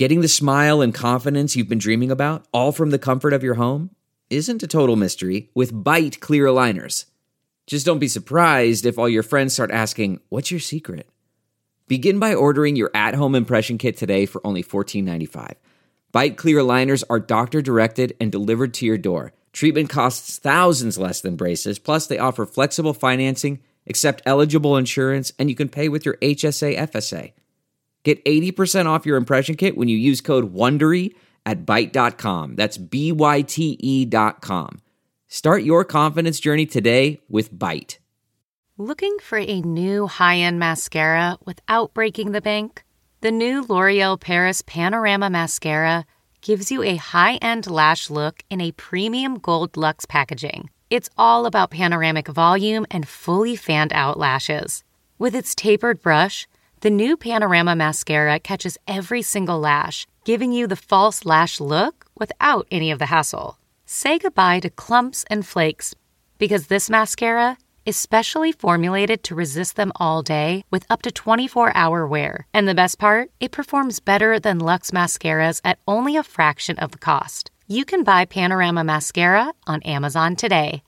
Getting the smile and confidence you've been dreaming about, all from the comfort of your home, isn't a total mystery with Byte clear aligners. Just don't be surprised if all your friends start asking, "What's your secret?" Begin by ordering your at-home impression kit today for only $14.95. Byte clear aligners are doctor-directed and delivered to your door. Treatment costs thousands less than braces, plus they offer flexible financing, accept eligible insurance, and you can pay with your HSA FSA. Get 80% off your impression kit when you use code WONDERY at Byte.com. That's BYTE.com. Start your confidence journey today with Byte. Looking for a new high-end mascara without breaking the bank? The new L'Oreal Paris Panorama Mascara gives you a high-end lash look in a premium gold luxe packaging. It's all about panoramic volume and fully fanned-out lashes. With its tapered brush, the new Panorama Mascara catches every single lash, giving you the false lash look without any of the hassle. Say goodbye to clumps and flakes, because this mascara is specially formulated to resist them all day with up to 24-hour wear. And the best part? It performs better than Luxe mascaras at only a fraction of the cost. You can buy Panorama Mascara on Amazon today.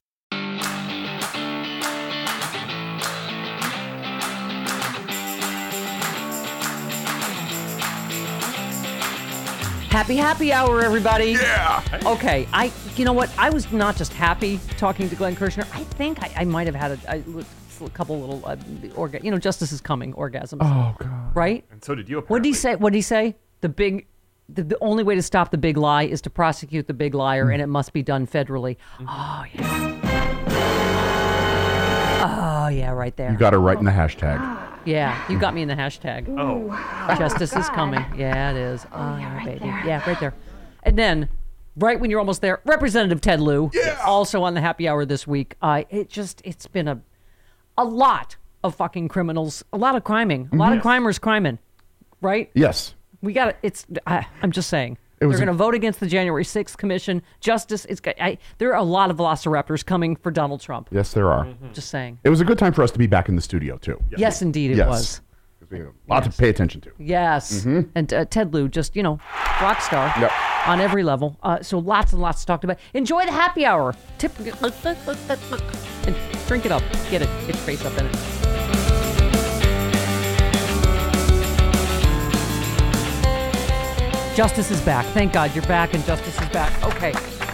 Happy hour, everybody. Yeah. Okay, you know what? I was not just happy talking to Glenn Kirshner. I think I might have had a couple little, Justice is coming orgasms. Oh, God. Right? And so did you, apparently. What did he say? The only way to stop the big lie is to prosecute the big liar, and it must be done federally. Oh, yeah. Oh, yeah, right there. You got it right in the hashtag. Yeah, you got me in the hashtag. Oh. Justice is coming. Yeah, it is. Oh, yeah, right baby. Yeah, right there. And then, right when you're almost there, Representative Ted Lieu, also on the happy hour this week. It's been a lot of fucking criminals, a lot of criming, a lot of crimers criming, right? Yes. I'm just saying. They're going to vote against the January 6th commission. Justice, there are a lot of velociraptors coming for Donald Trump. Yes, there are. Just saying. It was a good time for us to be back in the studio, too. Yes, indeed it was. We have a lot to pay attention to. Yes. And Ted Lieu, just, rock star on every level. So lots and lots to talk about. Enjoy the happy hour. And drink it up. Get your face up in it. Justice is back. Thank God you're back and Justice is back. Okay.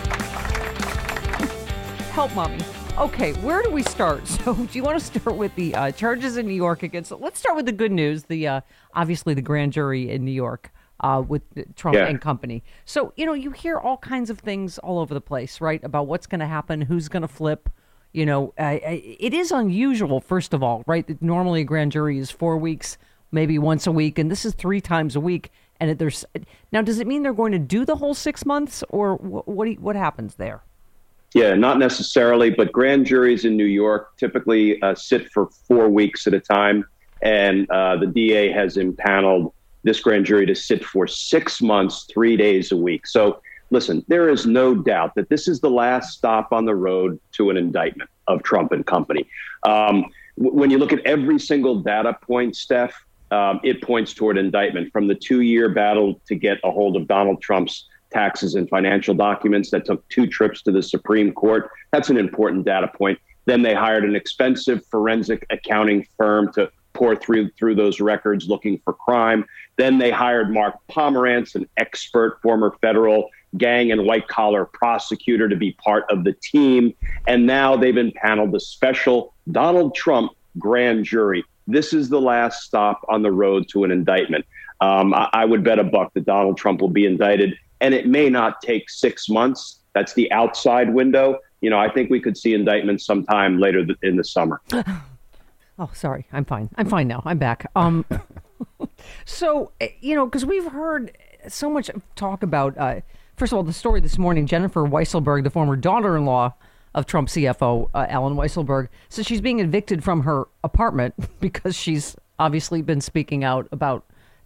Help, Mommy. Okay, where do we start? So do you want to start with the charges in New York against... Let's start with the good news. Obviously, the grand jury in New York with Trump and company. So, you hear all kinds of things all over the place, right? About what's going to happen, who's going to flip. It is unusual, first of all, right? Normally, a grand jury is 4 weeks, maybe once a week, and this is 3 times a week. And now, does it mean they're going to do the whole 6 months, or what happens there? Yeah, not necessarily, but grand juries in New York typically sit for 4 weeks at a time, and the DA has impaneled this grand jury to sit for 6 months, 3 days a week. So, listen, there is no doubt that this is the last stop on the road to an indictment of Trump and company. When you look at every single data point, Steph, it points toward indictment. From the 2-year battle to get a hold of Donald Trump's taxes and financial documents that took 2 trips to the Supreme Court. That's an important data point. Then they hired an expensive forensic accounting firm to pour through those records looking for crime. Then they hired Mark Pomerantz, an expert former federal gang and white-collar prosecutor, to be part of the team. And now they've impaneled the special Donald Trump grand jury. This is the last stop on the road to an indictment. I would bet a buck that Donald Trump will be indicted, and it may not take 6 months. That's the outside window. I think we could see indictments sometime later in the summer. Oh, sorry. I'm fine. I'm fine now. I'm back. So, because we've heard so much talk about, first of all, the story this morning, Jennifer Weisselberg, the former daughter-in-law of Trump CFO, Alan Weisselberg, says she's being evicted from her apartment because she's obviously been speaking out about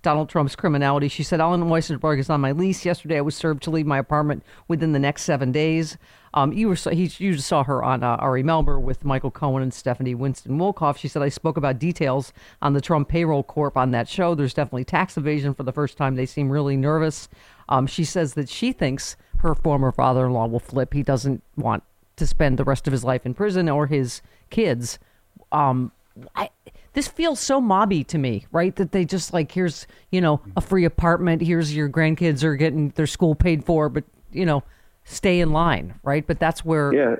Donald Trump's criminality. She said, Allen Weisselberg is on my lease. Yesterday, I was served to leave my apartment within the next 7 days. You saw her on Ari Melber with Michael Cohen and Stephanie Winston Wolkoff. She said, I spoke about details on the Trump payroll corp on that show. There's definitely tax evasion for the first time. They seem really nervous. She says that she thinks her former father-in-law will flip. He doesn't want to spend the rest of his life in prison or his kids. This feels so mobby to me, right? That they just like, here's, a free apartment. Here's your grandkids are getting their school paid for, but, stay in line, right? But that's where,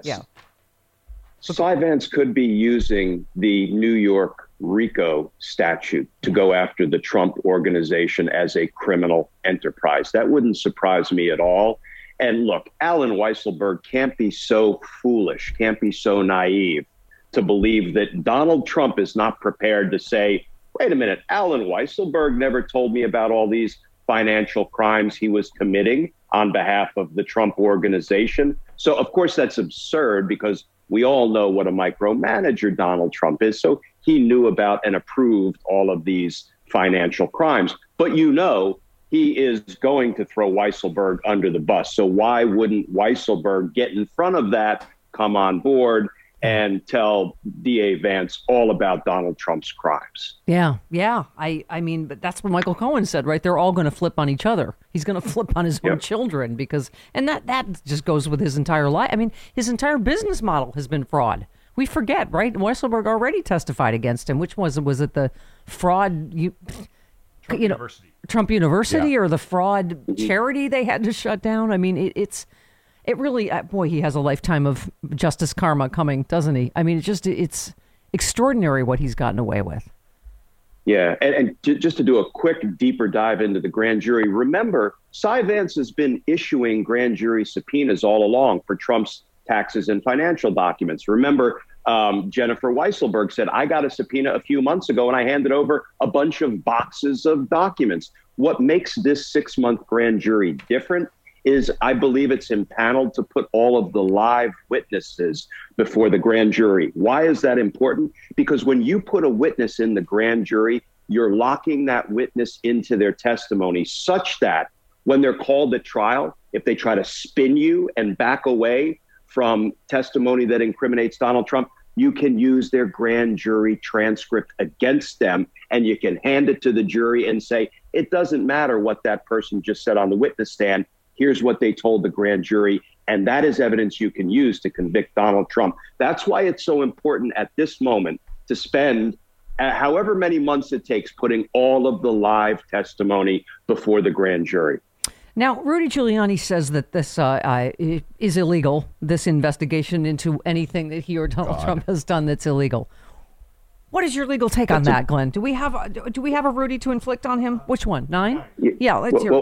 Cy Vance could be using the New York RICO statute to go after the Trump organization as a criminal enterprise. That wouldn't surprise me at all. And look, Allen Weisselberg can't be so foolish, can't be so naive to believe that Donald Trump is not prepared to say, wait a minute, Allen Weisselberg never told me about all these financial crimes he was committing on behalf of the Trump organization. So, of course, that's absurd because we all know what a micromanager Donald Trump is. So he knew about and approved all of these financial crimes. But he is going to throw Weisselberg under the bus. So why wouldn't Weisselberg get in front of that, come on board, and tell DA Vance all about Donald Trump's crimes? Yeah. I mean, but that's what Michael Cohen said, right? They're all going to flip on each other. He's going to flip on his own children and that just goes with his entire life. I mean, his entire business model has been fraud. We forget, right? Weisselberg already testified against him. Which was it the fraud? Trump University. Trump University or the fraud charity they had to shut down? I mean, it really, boy, he has a lifetime of justice karma coming, doesn't he? I mean, it's extraordinary what he's gotten away with. Yeah. And just to do a quick, deeper dive into the grand jury, remember, Cy Vance has been issuing grand jury subpoenas all along for Trump's taxes and financial documents. Remember, Jennifer Weisselberg said, I got a subpoena a few months ago and I handed over a bunch of boxes of documents. What makes this 6-month grand jury different is I believe it's impaneled to put all of the live witnesses before the grand jury. Why is that important? Because when you put a witness in the grand jury, you're locking that witness into their testimony such that when they're called at trial, if they try to spin you and back away from testimony that incriminates Donald Trump, you can use their grand jury transcript against them and you can hand it to the jury and say, it doesn't matter what that person just said on the witness stand. Here's what they told the grand jury. And that is evidence you can use to convict Donald Trump. That's why it's so important at this moment to spend however many months it takes putting all of the live testimony before the grand jury. Now, Rudy Giuliani says that this is illegal, this investigation into anything that he or Donald Trump has done that's illegal. What is your legal take on that, Glenn? Do we have a Rudy to inflict on him? Which one? 9? Yeah, let's hear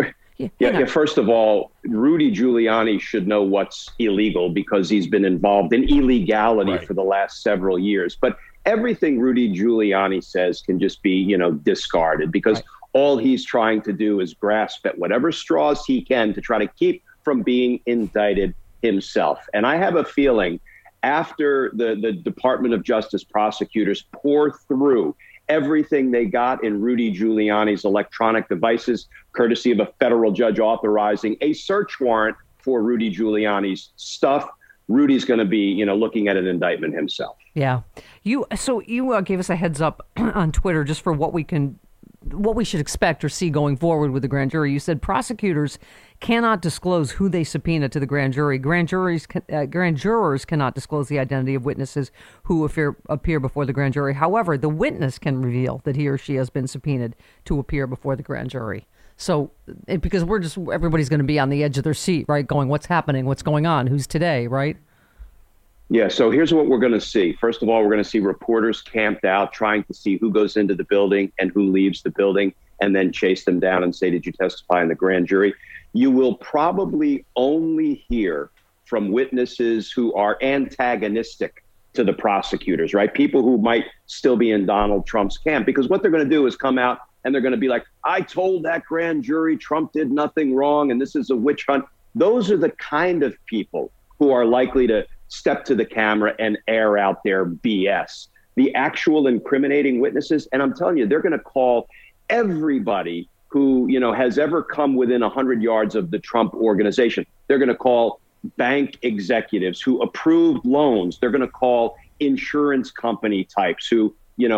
it. First of all, Rudy Giuliani should know what's illegal because he's been involved in illegality for the last several years. But everything Rudy Giuliani says can just be, discarded because all he's trying to do is grasp at whatever straws he can to try to keep from being indicted himself. And I have a feeling after the Department of Justice prosecutors pour through everything they got in Rudy Giuliani's electronic devices, courtesy of a federal judge authorizing a search warrant for Rudy Giuliani's stuff, Rudy's going to be, looking at an indictment himself. Yeah. You gave us a heads up on Twitter just for what we should expect or see going forward with the grand jury. You said prosecutors cannot disclose who they subpoena to the grand jury. Grand jurors cannot disclose the identity of witnesses who appear before the grand jury. However, the witness can reveal that he or she has been subpoenaed to appear before the grand jury. So, because everybody's going to be on the edge of their seat, right? Going, what's happening? What's going on? Who's today, right? Yeah, so here's what we're going to see. First of all, we're going to see reporters camped out trying to see who goes into the building and who leaves the building and then chase them down and say, did you testify in the grand jury? You will probably only hear from witnesses who are antagonistic to the prosecutors, right? People who might still be in Donald Trump's camp, because what they're going to do is come out and they're going to be like, I told that grand jury Trump did nothing wrong and this is a witch hunt. Those are the kind of people who are likely to step to the camera and air out their BS. The actual incriminating witnesses, and I'm telling you, they're going to call everybody who, has ever come within 100 yards of the Trump organization. They're going to call bank executives who approved loans. They're going to call insurance company types who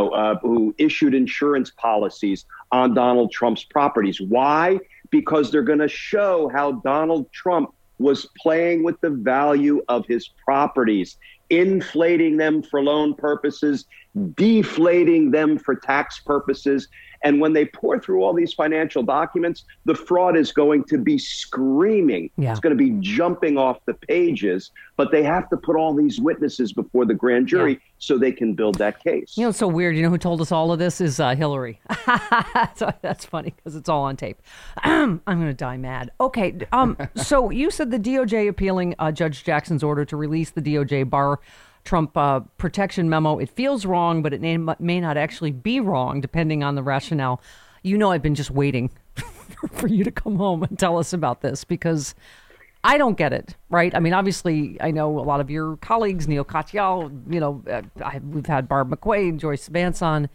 issued insurance policies on Donald Trump's properties. Why? Because they're going to show how Donald Trump was playing with the value of his properties, inflating them for loan purposes, deflating them for tax purposes. And when they pour through all these financial documents, the fraud is going to be screaming. Yeah. It's going to be jumping off the pages. But they have to put all these witnesses before the grand jury so they can build that case. It's so weird. Who told us all of this is Hillary. So that's funny because it's all on tape. I'm going to die mad. Okay. So you said the DOJ appealing Judge Jackson's order to release the DOJ Barr Trump protection memo. It feels wrong, but it may not actually be wrong, depending on the rationale. I've been just waiting for you to come home and tell us about this because I don't get it, right? I mean, obviously, I know a lot of your colleagues, Neil Katyal, we've had Barb McQuade and Joyce Vance on.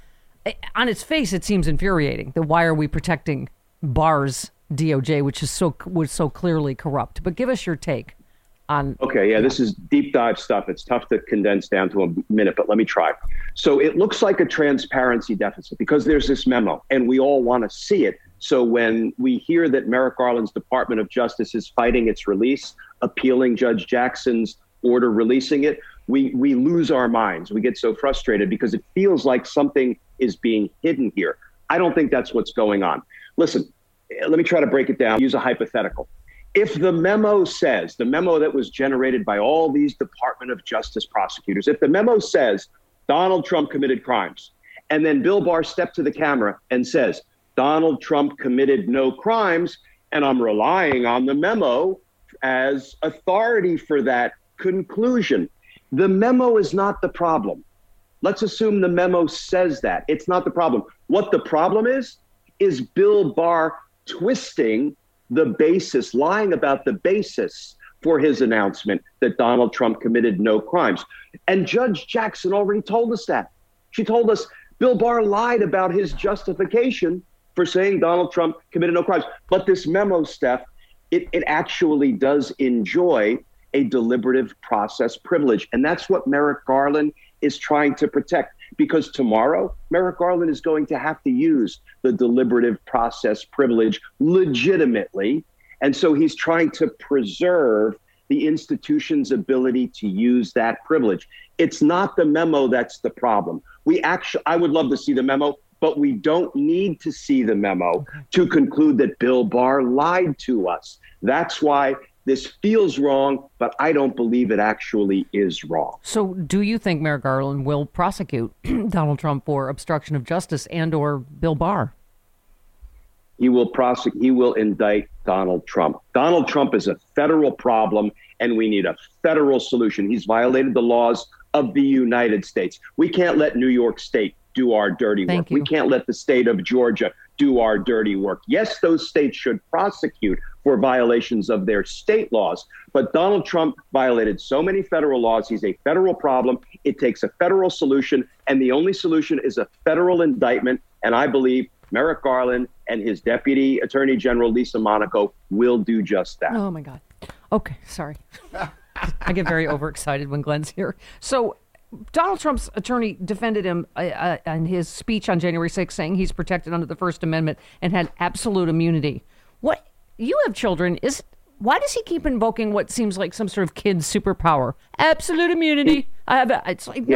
On its face, it seems infuriating. Why are we protecting Barr's DOJ, which was so clearly corrupt? But give us your take. This is deep dive stuff. It's tough to condense down to a minute, but let me try. So it looks like a transparency deficit because there's this memo and we all want to see it. So when we hear that Merrick Garland's Department of Justice is fighting its release, appealing Judge Jackson's order releasing it, we lose our minds. We get so frustrated because it feels like something is being hidden here. I don't think that's what's going on. Listen, let me try to break it down, use a hypothetical. If the memo says, the memo that was generated by all these Department of Justice prosecutors, if the memo says Donald Trump committed crimes, and then Bill Barr stepped to the camera and says, Donald Trump committed no crimes, and I'm relying on the memo as authority for that conclusion. The memo is not the problem. Let's assume the memo says that. It's not the problem. What the problem is Bill Barr twisting the basis, lying about the basis for his announcement that Donald Trump committed no crimes. And Judge Jackson already told us that. She told us Bill Barr lied about his justification for saying Donald Trump committed no crimes. But this memo, Steph, it actually does enjoy a deliberative process privilege. And that's what Merrick Garland is trying to protect. Because tomorrow, Merrick Garland is going to have to use the deliberative process privilege legitimately. And so he's trying to preserve the institution's ability to use that privilege. It's not the memo that's the problem. I would love to see the memo, but we don't need to see the memo to conclude that Bill Barr lied to us. That's why this feels wrong, but I don't believe it actually is wrong. So do you think Merrick Garland will prosecute Donald Trump for obstruction of justice and or Bill Barr? He will indict Donald Trump. Donald Trump is a federal problem, and we need a federal solution. He's violated the laws of the United States. We can't let New York State do our dirty work. We can't let the state of Georgia do our dirty work. Yes, those states should prosecute for violations of their state laws. But Donald Trump violated so many federal laws. He's a federal problem. It takes a federal solution. And the only solution is a federal indictment. And I believe Merrick Garland and his Deputy Attorney General, Lisa Monaco, will do just that. Oh, my God. Okay, sorry. I get very overexcited when Glenn's here. So Donald Trump's attorney defended him in his speech on January 6th, saying he's protected under the First Amendment and had absolute immunity. What? You have children. Why does he keep invoking what seems like some sort of kid's superpower? Absolute immunity. It's like,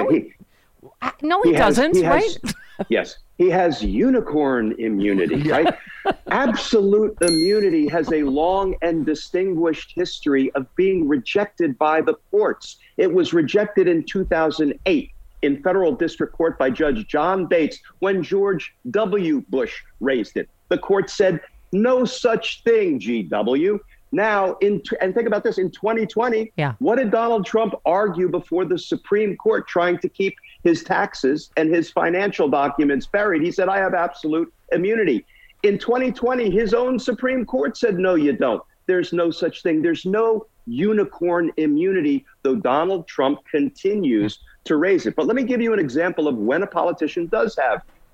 he doesn't, right? Yes. He has unicorn immunity, right? Absolute immunity has a long and distinguished history of being rejected by the courts. It was rejected in 2008 in federal district court by Judge John Bates when George W. Bush raised it. The court said, no such thing, GW. Now, and think about this, in 2020, what did Donald Trump argue before the Supreme Court trying to keep his taxes and his financial documents buried? He said, I have absolute immunity. In 2020, his own Supreme Court said, no, you don't. There's no such thing. There's no unicorn immunity, though Donald Trump continues to raise it. But let me give you an example of when a politician does have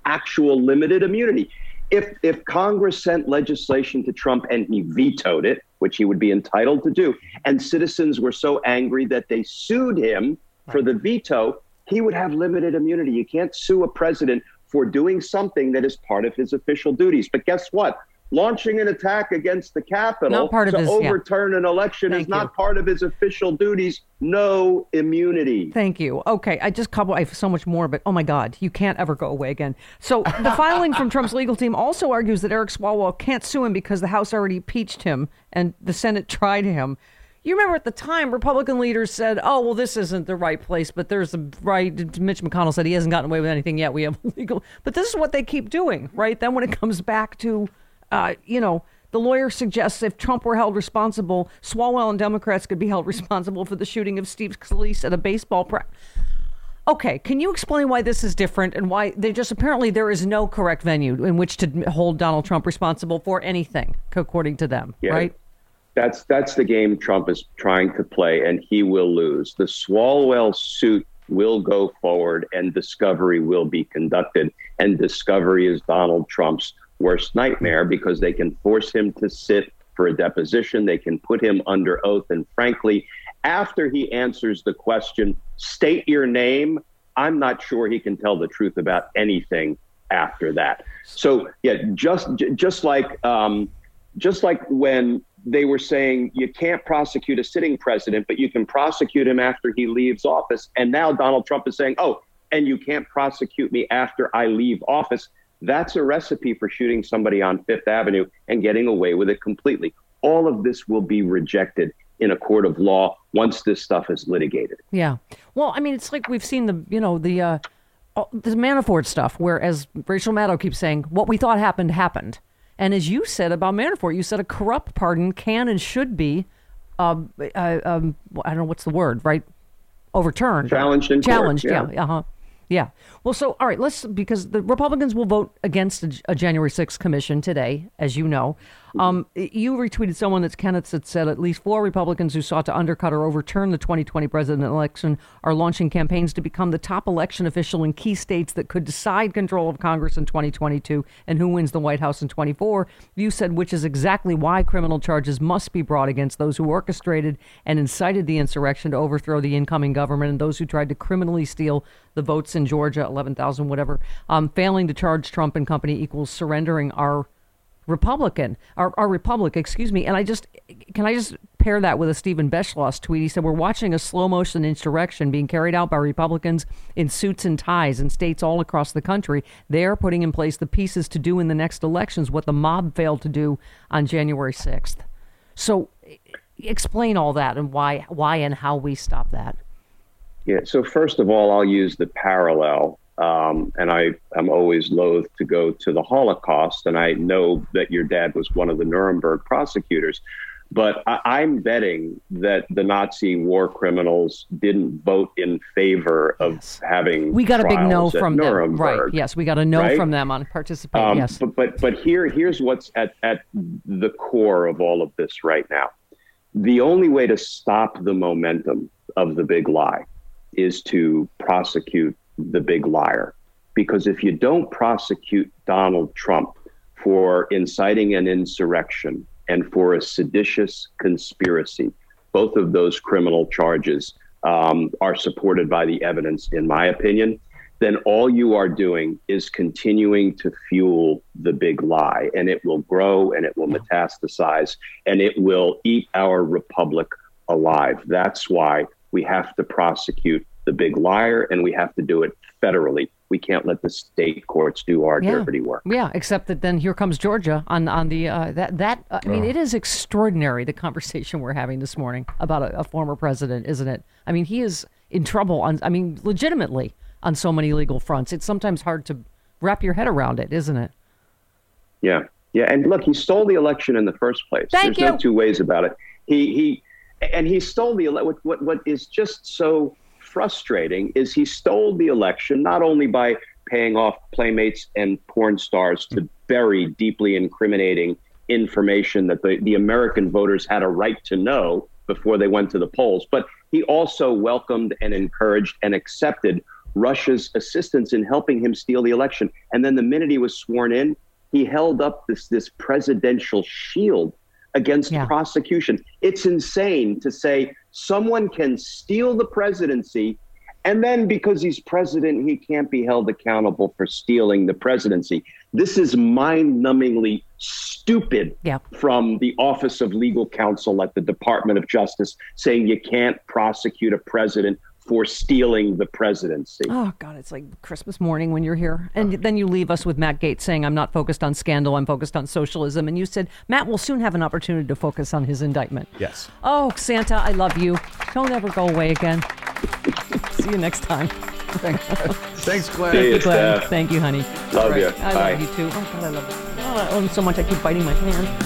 actual limited immunity. If Congress sent legislation to Trump and he vetoed it, which he would be entitled to do, and citizens were so angry that they sued him for the veto, he would have limited immunity. You can't sue a president for doing something that is part of his official duties. But guess what? Launching an attack against the Capitol to overturn an election is not part of his official duties. No immunity. Thank you. Okay, I have so much more, but oh my God, you can't ever go away again. So the filing from Trump's legal team also argues that Eric Swalwell can't sue him because the House already impeached him and the Senate tried him. You remember at the time, Republican leaders said, oh, well, this isn't the right place, but there's the right. Mitch McConnell said he hasn't gotten away with anything yet. We have legal. But this is what they keep doing, right? Then when it comes back to, the lawyer suggests if Trump were held responsible, Swalwell and Democrats could be held responsible for the shooting of Steve Scalise at a baseball practice. Okay, can you explain why this is different and why apparently there is no correct venue in which to hold Donald Trump responsible for anything, according to them, right? That's the game Trump is trying to play, and he will lose. The Swalwell suit will go forward, and discovery will be conducted. And discovery is Donald Trump's worst nightmare because they can force him to sit for a deposition. They can put him under oath. And frankly, after he answers the question, state your name, I'm not sure he can tell the truth about anything after that. So, yeah, just like when they were saying you can't prosecute a sitting president, but you can prosecute him after he leaves office. And now Donald Trump is saying, oh, and you can't prosecute me after I leave office. That's a recipe for shooting somebody on Fifth Avenue and getting away with it completely. All of this will be rejected in a court of law once this stuff is litigated. Yeah. Well, I mean, it's like we've seen the Manafort stuff, where, as Rachel Maddow keeps saying, what we thought happened. And as you said about Manafort, you said a corrupt pardon can and should be, I don't know what's the word, right? Overturned. Challenged in court. Yeah. Yeah. Well, so, all right, because the Republicans will vote against a January 6th commission today, as you know. You retweeted someone that said at least 4 Republicans who sought to undercut or overturn the 2020 presidential election are launching campaigns to become the top election official in key states that could decide control of Congress in 2022 and who wins the White House in 24. You said, which is exactly why criminal charges must be brought against those who orchestrated and incited the insurrection to overthrow the incoming government and those who tried to criminally steal the votes in Georgia, 11,000, whatever. Failing to charge Trump and company equals surrendering our republic, And can I just pair that with a Stephen Beschloss tweet? He said, we're watching a slow motion insurrection being carried out by Republicans in suits and ties in states all across the country. They're putting in place the pieces to do in the next elections what the mob failed to do on January 6th. So explain all that and why and how we stop that. Yeah. So first of all, I'll use the parallel. And I'm always loath to go to the Holocaust. And I know that your dad was one of the Nuremberg prosecutors. But I'm betting that the Nazi war criminals didn't vote in favor of having we got a big no from Nuremberg. Them. Right. Yes, we got a no from them on participating. Yes. But here's what's at the core of all of this right now. The only way to stop the momentum of the big lie is to prosecute the big liar. Because if you don't prosecute Donald Trump for inciting an insurrection and for a seditious conspiracy, both of those criminal charges are supported by the evidence, in my opinion, then all you are doing is continuing to fuel the big lie, and it will grow and it will metastasize and it will eat our republic alive. That's why we have to prosecute the big liar, and we have to do it federally. We can't let the state courts do our dirty work. Yeah, except that then here comes Georgia on the I mean, it is extraordinary, the conversation we're having this morning about a former president, isn't it? I mean, he is in trouble legitimately on so many legal fronts. It's sometimes hard to wrap your head around it, isn't it? Yeah. And look, he stole the election in the first place. There's no two ways about it. He stole the election. What is just so frustrating is he stole the election not only by paying off playmates and porn stars to bury deeply incriminating information that the American voters had a right to know before they went to the polls, but he also welcomed and encouraged and accepted Russia's assistance in helping him steal the election. And then the minute he was sworn in, he held up this presidential shield against prosecution. It's insane to say someone can steal the presidency, and then because he's president, he can't be held accountable for stealing the presidency. This is mind-numbingly stupid from the Office of Legal Counsel at the Department of Justice, saying you can't prosecute a president for stealing the presidency. Oh, God, it's like Christmas morning when you're here. And then you leave us with Matt Gaetz saying, I'm not focused on scandal, I'm focused on socialism. And you said, Matt will soon have an opportunity to focus on his indictment. Yes. Oh, Santa, I love you. Don't ever go away again. See you next time. Thanks, Glenn. See you, Glenn. Steph. Thank you, honey. Love you. I Bye. love you, too. Oh, God, I love you. Oh, I love you so much, I keep biting my hand.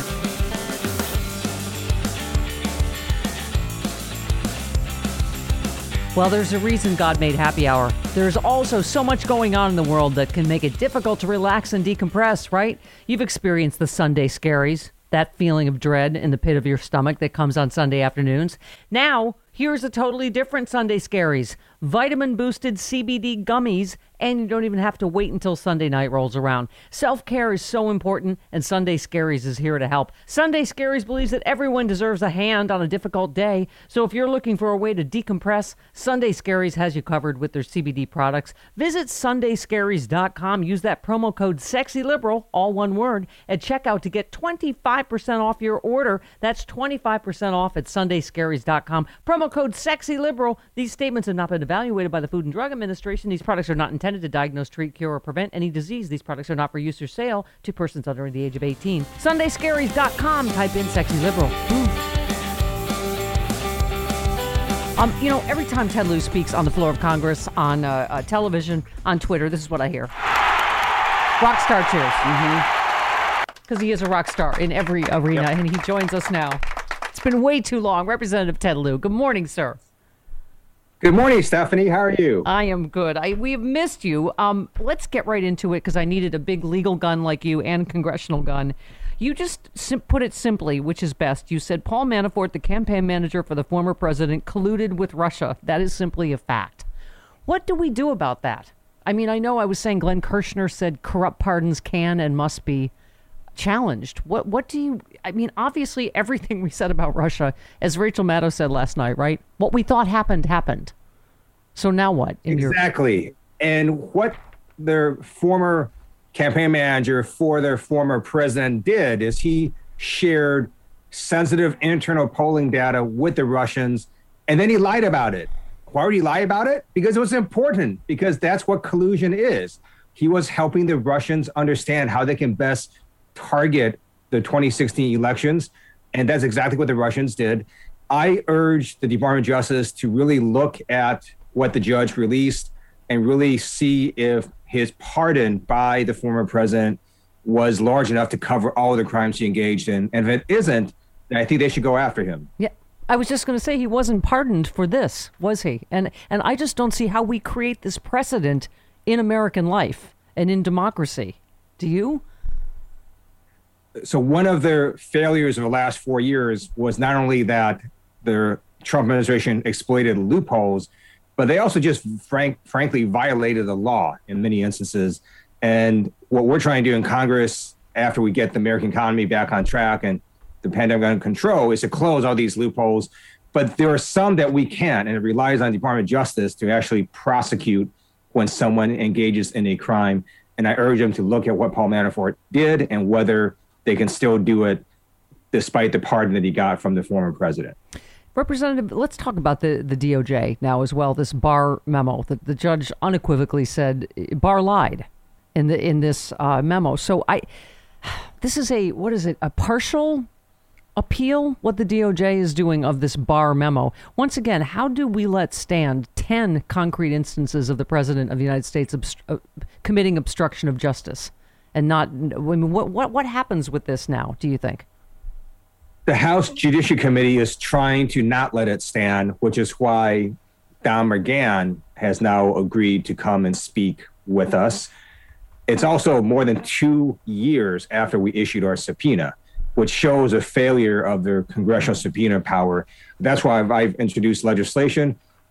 Well, there's a reason God made happy hour. There's also so much going on in the world that can make it difficult to relax and decompress, right? You've experienced the Sunday scaries, that feeling of dread in the pit of your stomach that comes on Sunday afternoons. Now, here's a totally different Sunday scaries. Vitamin-boosted CBD gummies, and you don't even have to wait until Sunday night rolls around. Self-care is so important, and Sunday Scaries is here to help. Sunday Scaries believes that everyone deserves a hand on a difficult day, so if you're looking for a way to decompress, Sunday Scaries has you covered with their CBD products. Visit sundayscaries.com. Use that promo code SEXYLIBERAL, all one word, at checkout to get 25% off your order. That's 25% off at sundayscaries.com. Promo code SEXYLIBERAL. These statements have not been evaluated by the Food and Drug Administration. These products are not intended to diagnose, treat, cure, or prevent any disease. These products are not for use or sale to persons under the age of 18. SundayScaries.com. Type in Sexy Liberal. Every time Ted Lieu speaks on the floor of Congress, on television, on Twitter, this is what I hear. Rock star cheers. Because he is a rock star in every arena, and he joins us now. It's been way too long. Representative Ted Lieu. Good morning, sir. Good morning, Stephanie. How are you? I am good. We have missed you. Let's get right into it because I needed a big legal gun like you and congressional gun. You just put it simply, which is best. You said Paul Manafort, the campaign manager for the former president, colluded with Russia. That is simply a fact. What do we do about that? I mean, I know I was saying Glenn Kirshner said corrupt pardons can and must be challenged. What do you, I mean, obviously everything we said about Russia, as Rachel Maddow said last night, right? What we thought happened. So now what? Exactly. And what their former campaign manager for their former president did is he shared sensitive internal polling data with the Russians, and then he lied about it. Why would he lie about it? Because it was important, because that's what collusion is. He was helping the Russians understand how they can best target the 2016 elections, and that's exactly what the Russians did. I urge the Department of Justice to really look at what the judge released and really see if his pardon by the former president was large enough to cover all of the crimes he engaged in. And if it isn't, then I think they should go after him. Yeah, I was just going to say he wasn't pardoned for this, was he? And I just don't see how we create this precedent in American life and in democracy. Do you? So one of their failures of the last 4 years was not only that the Trump administration exploited loopholes, but they also just frankly violated the law in many instances. And what we're trying to do in Congress after we get the American economy back on track and the pandemic under control is to close all these loopholes. But there are some that we can't, and it relies on the Department of Justice to actually prosecute when someone engages in a crime. And I urge them to look at what Paul Manafort did and whether they can still do it despite the pardon that he got from the former president. Representative, let's talk about the DOJ now as well. This Barr memo that the judge unequivocally said Barr lied in this memo. So this is a partial appeal? What the DOJ is doing of this Barr memo. Once again, how do we let stand 10 concrete instances of the president of the United States committing obstruction of justice and not? I mean, what happens with this now? Do you think? The House Judiciary Committee is trying to not let it stand, which is why Don McGahn has now agreed to come and speak with us. It's also more than 2 years after we issued our subpoena, which shows a failure of their congressional subpoena power. That's why I've introduced legislation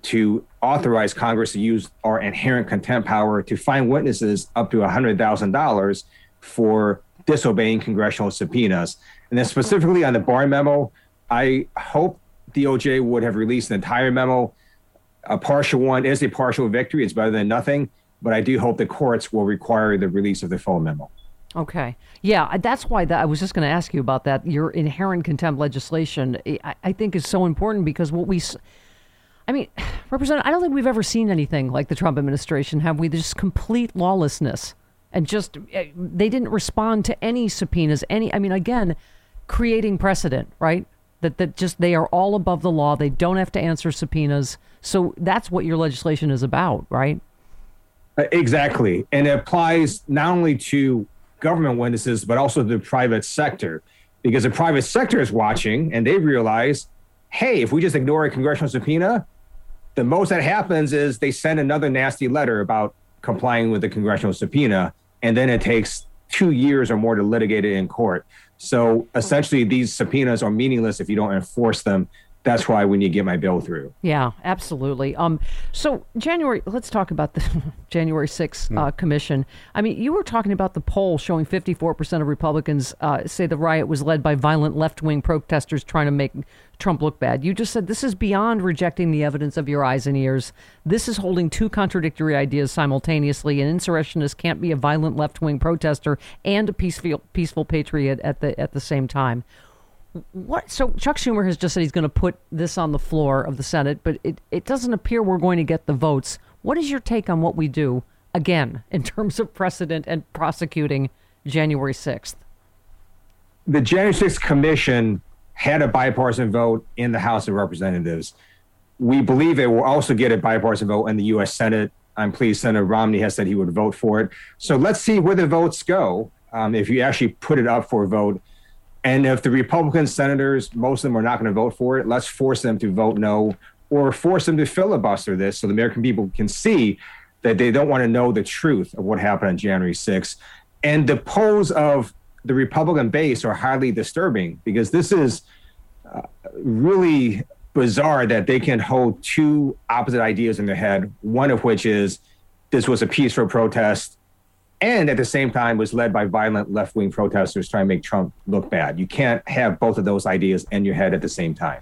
to authorize Congress to use our inherent contempt power to fine witnesses up to $100,000 for disobeying congressional subpoenas. And then specifically on the Barr memo, I hope DOJ would have released an entire memo. A partial one is a partial victory. It's better than nothing. But I do hope the courts will require the release of the full memo. Okay. Yeah, that's why I was just going to ask you about that. Your inherent contempt legislation, I think, is so important because Representative, I don't think we've ever seen anything like the Trump administration, have we? There's complete lawlessness. And just, they didn't respond to any subpoenas, again, creating precedent, right? That just, they are all above the law. They don't have to answer subpoenas. So that's what your legislation is about, right? Exactly. And it applies not only to government witnesses, but also the private sector, because the private sector is watching and they realize, hey, if we just ignore a congressional subpoena, the most that happens is they send another nasty letter about complying with the congressional subpoena, and then it takes 2 years or more to litigate it in court. So essentially, these subpoenas are meaningless if you don't enforce them. That's why we need to get my bill through. Yeah, absolutely. So let's talk about the January 6th commission. You were talking about the poll showing 54% of Republicans say the riot was led by violent left-wing protesters trying to make Trump look bad. You just said this is beyond rejecting the evidence of your eyes and ears. This is holding two contradictory ideas simultaneously. An insurrectionist can't be a violent left-wing protester and a peaceful patriot at the same time. So Chuck Schumer has just said he's going to put this on the floor of the Senate, but it doesn't appear we're going to get the votes. What is your take on what we do, again, in terms of precedent and prosecuting January 6th? The January 6th commission had a bipartisan vote in the House of Representatives. We believe it will also get a bipartisan vote in the U.S. Senate. I'm pleased Senator Romney has said he would vote for it. So let's see where the votes go if you actually put it up for a vote. And if the Republican senators, most of them are not going to vote for it, let's force them to vote no or force them to filibuster this so the American people can see that they don't want to know the truth of what happened on January 6th. And the polls of the Republican base are highly disturbing because this is really bizarre that they can hold two opposite ideas in their head, one of which is this was a peaceful protest and at the same time was led by violent left-wing protesters trying to make Trump look bad. You can't have both of those ideas in your head at the same time.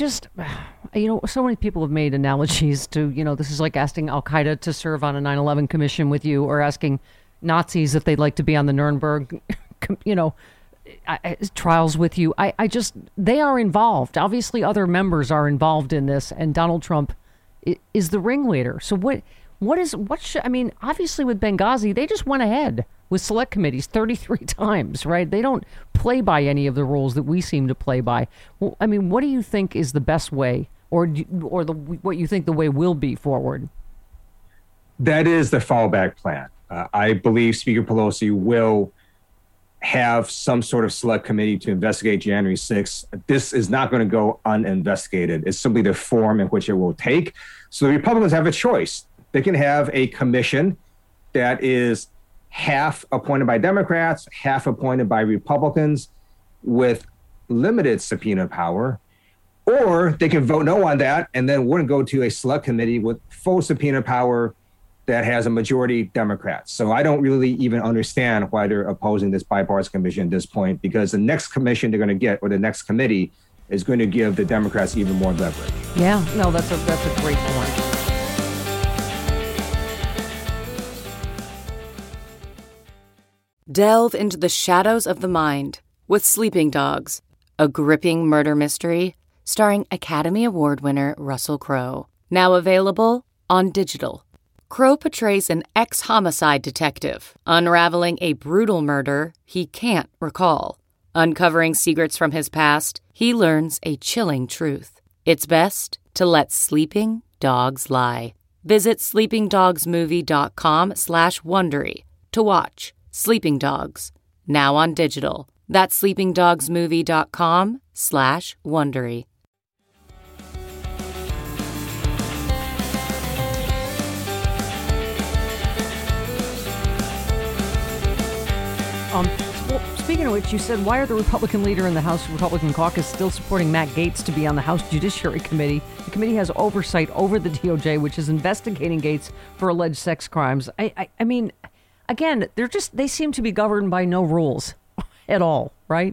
So many people have made analogies to, this is like asking Al-Qaeda to serve on a 9/11 commission with you or asking Nazis if they'd like to be on the Nuremberg, trials with you. They are involved. Obviously, other members are involved in this, and Donald Trump is the ringleader. So obviously with Benghazi, they just went ahead with select committees 33 times, right? They don't play by any of the rules that we seem to play by. Well, what do you think is the best way what you think the way will be forward? That is the fallback plan. I believe Speaker Pelosi will have some sort of select committee to investigate January 6th. This is not going to go uninvestigated. It's simply the form in which it will take. So the Republicans have a choice. They can have a commission that is half appointed by Democrats, half appointed by Republicans with limited subpoena power, or they can vote no on that and then wouldn't go to a select committee with full subpoena power that has a majority Democrats. So I don't really even understand why they're opposing this bipartisan commission at this point, because the next commission they're going to get, or the next committee, is going to give the Democrats even more leverage. Yeah, no, that's a great point. Delve into the shadows of the mind with Sleeping Dogs, a gripping murder mystery starring Academy Award winner Russell Crowe. Now available on digital. Crowe portrays an ex-homicide detective unraveling a brutal murder he can't recall. Uncovering secrets from his past, he learns a chilling truth. It's best to let sleeping dogs lie. Visit sleepingdogsmovie.com/Wondery to watch Sleeping Dogs, now on digital. That's sleepingdogsmovie.com/Wondery. Speaking of which, you said, why are the Republican leader in the House Republican caucus still supporting Matt Gaetz to be on the House Judiciary Committee? The committee has oversight over the DOJ, which is investigating Gaetz for alleged sex crimes. I mean, again, they seem to be governed by no rules at all, right?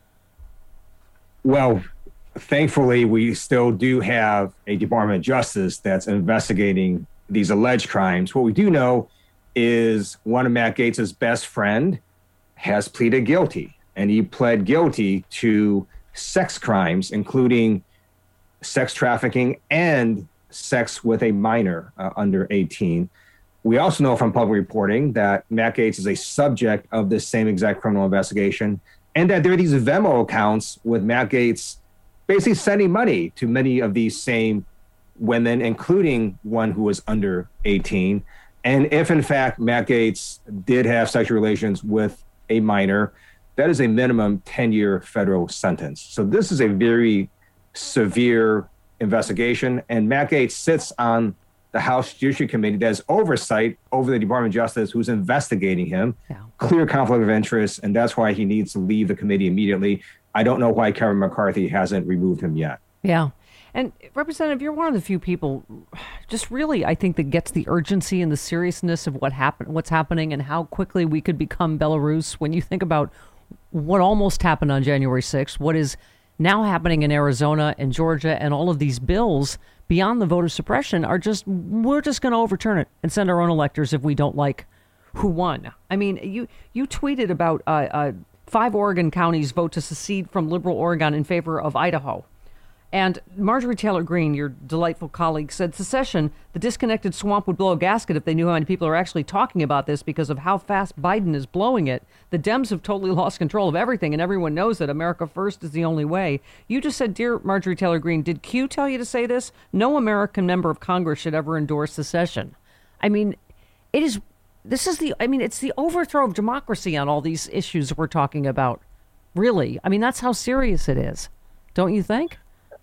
Well, thankfully, we still do have a Department of Justice that's investigating these alleged crimes. What we do know is one of Matt Gaetz's best friend has pleaded guilty, and he pled guilty to sex crimes, including sex trafficking and sex with a minor under 18. We also know from public reporting that Matt Gaetz is a subject of this same exact criminal investigation, and that there are these Venmo accounts with Matt Gaetz basically sending money to many of these same women, including one who was under 18. And if, in fact, Matt Gaetz did have sexual relations with a minor, that is a minimum 10-year federal sentence. So this is a very severe investigation. And Matt Gaetz sits on the House Judiciary Committee that has oversight over the Department of Justice, who's investigating him. Yeah. Clear conflict of interest, and that's why he needs to leave the committee immediately. I don't know why Kevin McCarthy hasn't removed him yet. Yeah. And Representative, you're one of the few people just really, I think, that gets the urgency and the seriousness of what's happening and how quickly we could become Belarus when you think about what almost happened on January 6th, what is now happening in Arizona and Georgia, and all of these bills beyond the voter suppression we're just going to overturn it and send our own electors if we don't like who won. I mean, you tweeted about 5 Oregon counties vote to secede from liberal Oregon in favor of Idaho. And Marjorie Taylor Greene, your delightful colleague, said secession, the disconnected swamp would blow a gasket if they knew how many people are actually talking about this because of how fast Biden is blowing it. The Dems have totally lost control of everything, and everyone knows that America first is the only way. You just said, dear Marjorie Taylor Greene, did Q tell you to say this? No American member of Congress should ever endorse secession. I mean, it's the overthrow of democracy on all these issues we're talking about. Really. I mean, that's how serious it is. Don't you think?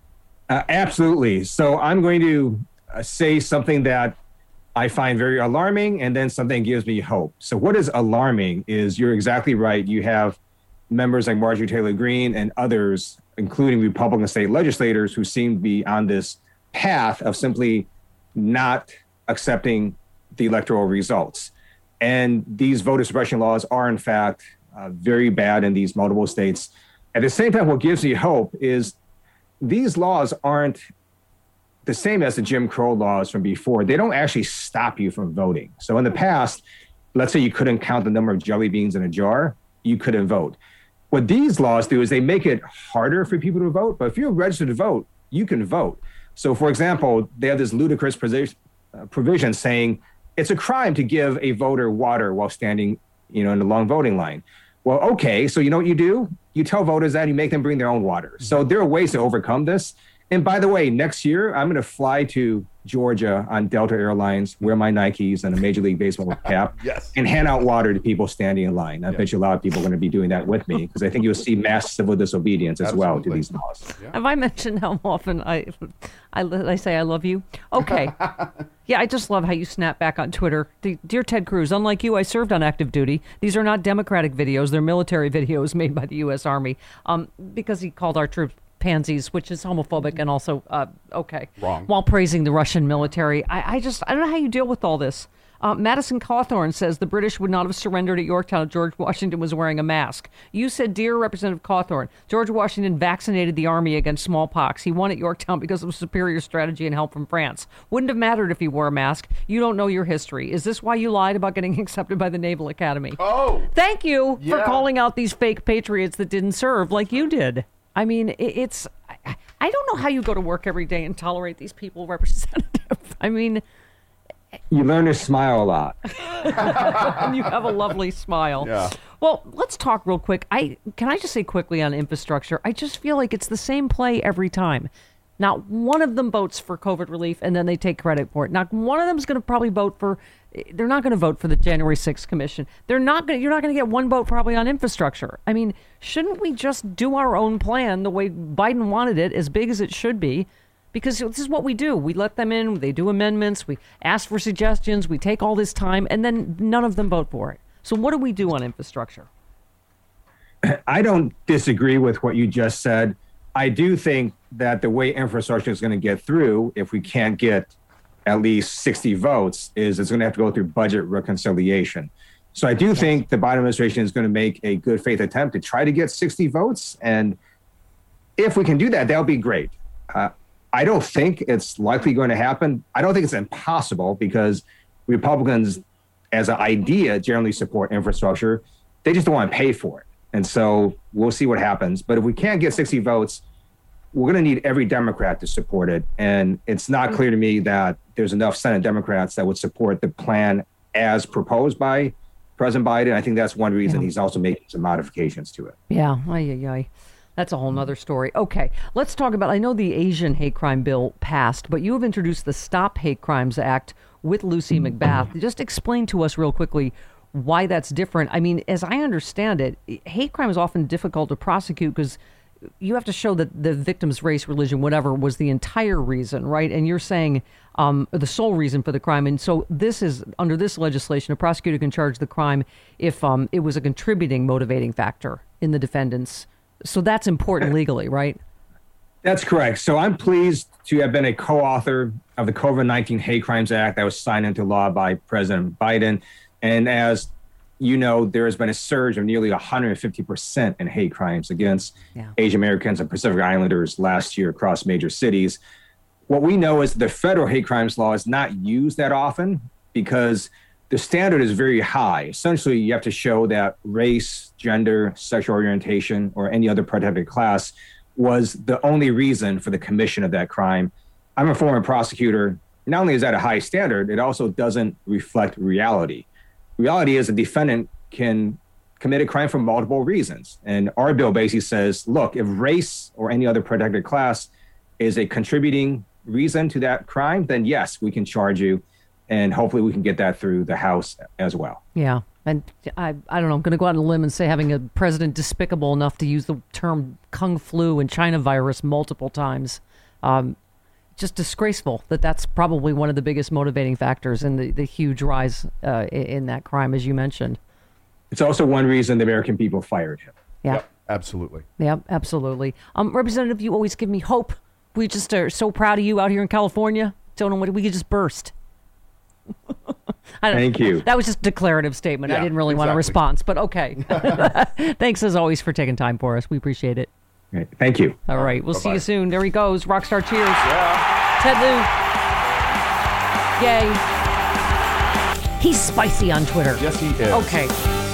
Absolutely. So I'm going to say something that I find very alarming, and then something gives me hope. So what is alarming is, you're exactly right. You have members like Marjorie Taylor Greene and others, including Republican state legislators, who seem to be on this path of simply not accepting the electoral results. And these voter suppression laws are, in fact, very bad in these multiple states. At the same time, what gives me hope is these laws aren't the same as the Jim Crow laws from before. They don't actually stop you from voting. So in the past, let's say you couldn't count the number of jelly beans in a jar, you couldn't vote. What these laws do is they make it harder for people to vote, but if you're registered to vote, you can vote. So for example, they have this ludicrous provision saying it's a crime to give a voter water while standing, in a long voting line. Well, okay, so you know what you do? You tell voters that, you make them bring their own water. So there are ways to overcome this. And by the way, next year, I'm going to fly to Georgia on Delta Airlines, wear my Nikes and a Major League Baseball cap, yes, and hand out water to people standing in line. I bet you a lot of people are going to be doing that with me, because I think you'll see mass civil disobedience as well to these laws. Yeah. Have I mentioned how often I say I love you? Okay. Yeah, I just love how you snap back on Twitter. Dear Ted Cruz, unlike you, I served on active duty. These are not Democratic videos. They're military videos made by the U.S. Army, because he called our troops pansies, which is homophobic and also, wrong, while praising the Russian military. I don't know how you deal with all this. Madison Cawthorn says the British would not have surrendered at Yorktown if George Washington was wearing a mask. You said, dear Representative Cawthorn, George Washington vaccinated the army against smallpox. He won at Yorktown because of superior strategy and help from France. Wouldn't have mattered if he wore a mask. You don't know your history. Is this why you lied about getting accepted by the Naval Academy? Oh! Thank you for calling out these fake patriots that didn't serve like you did. I mean, I don't know how you go to work every day and tolerate these people, Representative. I mean, you learn to smile a lot. And you have a lovely smile. Yeah. Well, let's talk real quick. Can I just say quickly on infrastructure? I just feel like it's the same play every time. Not one of them votes for COVID relief, and then they take credit for it. Not one of them is going to probably vote for. They're not going to vote for the January 6th commission. You're not going to get one vote probably on infrastructure. I mean, shouldn't we just do our own plan the way Biden wanted it, as big as it should be? Because this is what we do. We let them in. They do amendments. We ask for suggestions. We take all this time, and then none of them vote for it. So what do we do on infrastructure? I don't disagree with what you just said. I do think that the way infrastructure is going to get through, if we can't get at least 60 votes, is it's going to have to go through budget reconciliation. So I do think the Biden administration is going to make a good faith attempt to try to get 60 votes. And if we can do that, that'll be great. I don't think it's likely going to happen. I don't think it's impossible because Republicans, as an idea, generally support infrastructure. They just don't want to pay for it. And so we'll see what happens. But if we can't get 60 votes, we're going to need every Democrat to support it. And it's not clear to me that there's enough Senate Democrats that would support the plan as proposed by President Biden. I think that's one reason he's also making some modifications to it. Yeah. That's a whole nother story. Okay, let's talk about, I know the Asian hate crime bill passed, but you have introduced the Stop Hate Crimes Act with Lucy McBath. Just explain to us real quickly why that's different. I mean, as I understand it, hate crime is often difficult to prosecute because you have to show that the victim's race, religion, whatever, was the entire reason, right? And you're saying the sole reason for the crime. And so this is, under this legislation, a prosecutor can charge the crime if it was a contributing motivating factor in the defendant's. So that's important legally, right? That's correct. So I'm pleased to have been a co-author of the COVID-19 Hate Crimes Act that was signed into law by President Biden. And as you know, there has been a surge of nearly 150% in hate crimes against Asian Americans and Pacific Islanders last year across major cities. What we know is the federal hate crimes law is not used that often because the standard is very high. Essentially, you have to show that race, gender, sexual orientation, or any other protected class was the only reason for the commission of that crime. I'm a former prosecutor. Not only is that a high standard, it also doesn't reflect reality. Reality is a defendant can commit a crime for multiple reasons. And our bill basically says, look, if race or any other protected class is a contributing reason to that crime, then yes, we can charge you. And hopefully we can get that through the House as well. Yeah. And I don't know, I'm going to go out on a limb and say having a president despicable enough to use the term Kung flu and China virus multiple times, just disgraceful that's probably one of the biggest motivating factors in the huge rise in that crime, as you mentioned. It's also one reason the American people fired him. Yeah, yep, absolutely. Yeah, absolutely. Representative, you always give me hope. We just are so proud of you out here in California. Don't know what we could just burst. Thank you. That was just a declarative statement. I didn't really want a response, but okay. Thanks as always for taking time for us. We appreciate it. Great. Thank you. All right. We'll see you soon. There he goes. Rockstar cheers. Yeah. Ted Lieu. Yay. He's spicy on Twitter. Yes, he is. Okay.